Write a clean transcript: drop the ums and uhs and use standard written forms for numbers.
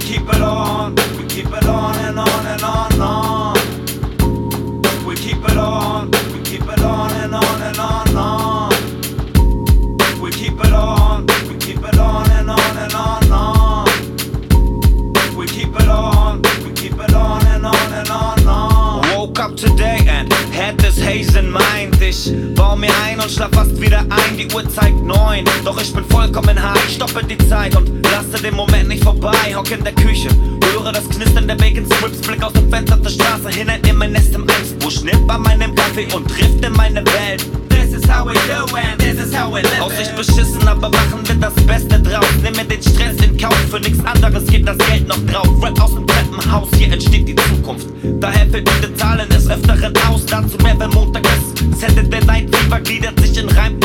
keep it on, we keep it on and on and on and on. We keep it on, we keep it on and on and on and on. We keep it on, we keep it on and on and on and on. We keep it on, we keep it on and on and on and on. Woke up today and had this haze in mind. Ich bau mir ein und schlaf fast wieder ein. Die Uhr zeigt 9, doch ich bin vollkommen high. Ich stoppe die Zeit und lasse den Moment nicht vorbei. Hock in der Küche, höre das Knistern der Bacon Strips. Blick aus dem Fenster zur Straße hin in mein Nest im Eimsbusch. Nipp an meinem Kaffee und trifft in meine Welt. This is how we do and this is how we live. Aussicht beschissen, aber machen wir das Beste draus. Nimm mir den Stress in Kauf, für nichts anderes geht das Geld noch drauf. Rap aus dem Treppenhaus, hier entsteht die Zukunft. Daher fällt die Zahlen des Öfteren aus. Dazu mehr, wenn Montag ist. Saturday Night Fever gliedert sich in Reim